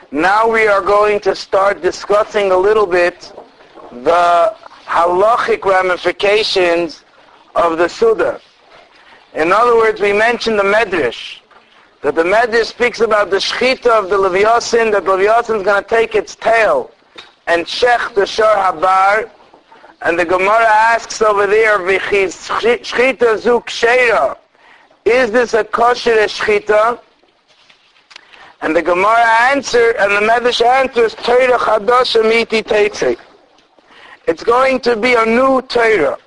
Now we are going to start discussing a little bit the halachic ramifications of the Suda. In other words, we mentioned the Medrash, that the Medrash speaks about the Shechita of the Leviathan, that Leviathan is going to take its tail and shech the Shor Habar, and the Gemara asks over there, V'chiz Shechita zu ksheira, is this a kosher Shechita? And the Gemara answer, and the Medrash answers, Torah Chadasha Miti Teitzei. It's going to be a new Torah.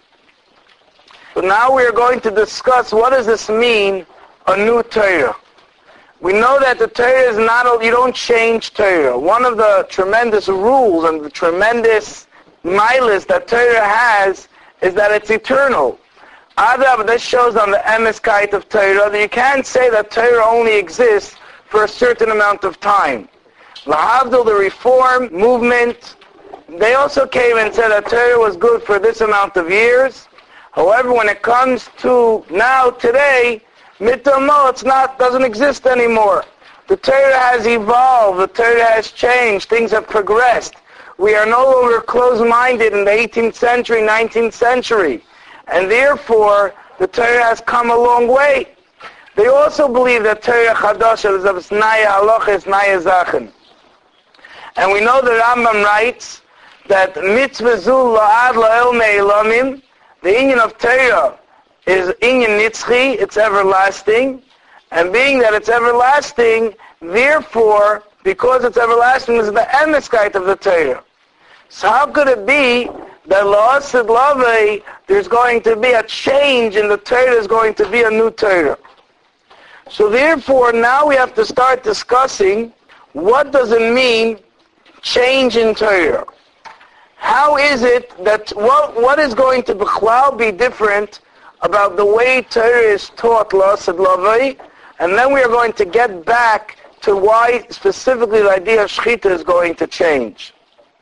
So now we are going to discuss what does this mean, a new Torah. We know that the Torah is not, you don't change Torah. One of the tremendous rules and the tremendous milas that Torah has is that it's eternal. Adab, this shows on the emiskite of Torah that you can't say that Torah only exists for a certain amount of time. Lahavdil, the Reform movement, they also came and said that Torah was good for this amount of years. However, when it comes to now, today, mitamo, doesn't exist anymore. The Torah has evolved, the Torah has changed, things have progressed. We are no longer closed-minded in the 18th century, 19th century. And therefore, the Torah has come a long way. They also believe that Torah Chadasha is of Snaya Halacha, Snaya Zachen. And we know the Rambam writes that Mitzvah Zul La'ad La'el Me'ilamim, the inyan of Torah is inyan nitzchi, it's everlasting. And being that it's everlasting, therefore, because it's everlasting, is the emiskite of the Torah. So how could it be that La'asid Lavei, there's going to be a change in the Torah, is going to be a new Torah? So therefore, now we have to start discussing what does it mean, change in Torah. How is it that, what is going to be different about the way Torah is taught, La'asid Lavei, and then we are going to get back to why specifically the idea of Shechita is going to change.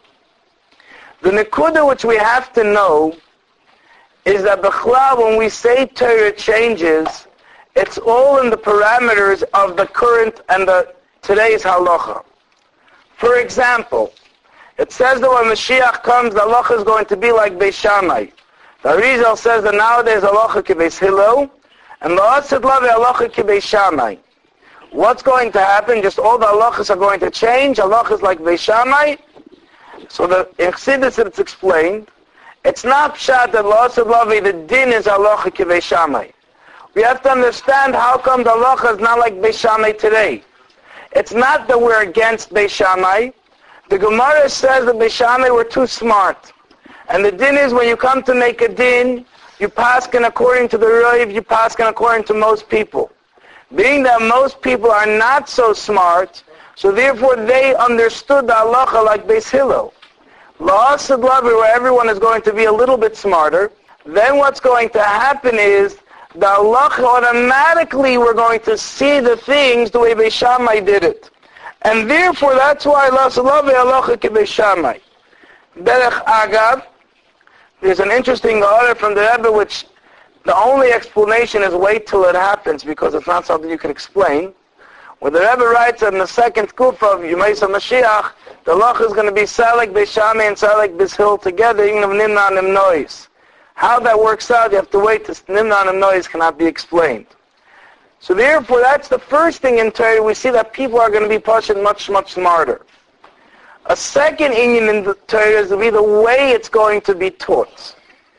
The Nekuda which we have to know is that B'chlal, when we say Torah changes, it's all in the parameters of the current and the today's halacha. For example, it says that when Mashiach comes, the halacha is going to be like Beis Shammai. The Arizal says that nowadays halacha ki Beis Hillel, and La'asid Lavei halacha ki Beis Shammai. What's going to happen? Just all the halachas are going to change. Halacha is like Beis Shammai. So in Chassidus it's explained, it's not pshat that La'asid Lavei, the din is halacha ki Beis Shammai. We have to understand how come the halacha is not like Beis Shammai today. It's not that we're against Beis Shammai. The Gemara says that Beis Shammai were too smart. And the din is when you come to make a din, you paskin according to the Rav, you paskin according to most people. Being that most people are not so smart, so therefore they understood the halacha like Beis Hillel. La'asid Lavei, where everyone is going to be a little bit smarter, then what's going to happen is the halacha automatically we're going to see the things the way Beis Shammai did it. And therefore that's why La'asid Lavei halacha ki Beis Shammai. Derech Agav, there's an interesting order from the Rebbe which the only explanation is wait till it happens because it's not something you can explain. When the Rebbe writes in the second kufa of Yemaisa Mashiach, the halacha is going to be Salek Beis Shammai and Salek Beis Hillel together, even of Nimna and Nois. How that works out, you have to wait till Nimna and Nois cannot be explained. So therefore, that's the first thing in Torah. We see that people are going to be pushing much, much smarter. A second inyan in the Torah is to be the way it's going to be taught.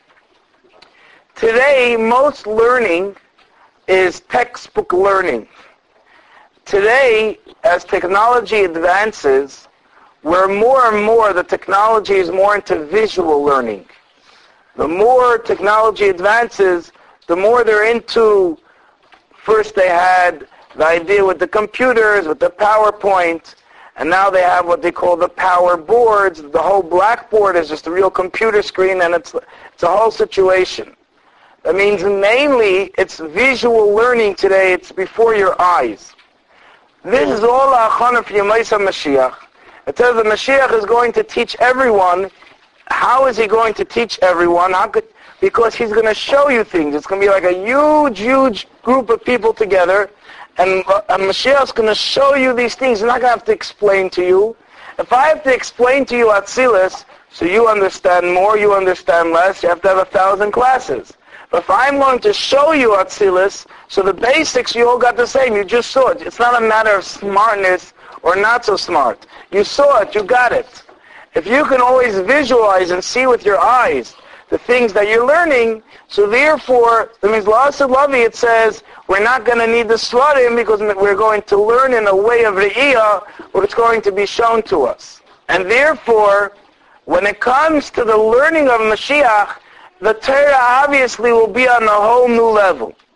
Today, most learning is textbook learning. Today, as technology advances, where more and more the technology is more into visual learning. The more technology advances, the more they're into, first they had the idea with the computers, with the PowerPoint, and now they have what they call the power boards. The whole blackboard is just a real computer screen, and it's a whole situation. That means mainly it's visual learning today. It's before your eyes. This is all ha'achana for Yemaisa Mashiach. It says the Mashiach is going to teach everyone. How is he going to teach everyone? Because he's going to show you things. It's going to be like a huge, huge group of people together, And Mashiach is going to show you these things. He's not going to have to explain to you. If I have to explain to you Atzilus, so you understand more, you understand less, you have to have 1,000 classes. But if I'm going to show you Atzilus, so the basics you all got the same. You just saw it. It's not a matter of smartness or not so smart. You saw it. You got it. If you can always visualize and see with your eyes the things that you're learning, so therefore, the Mizlah Lavi, it says, we're not going to need the Svarim because we're going to learn in a way of Re'iyah what it's going to be shown to us. And therefore, when it comes to the learning of Mashiach, the Torah obviously will be on a whole new level.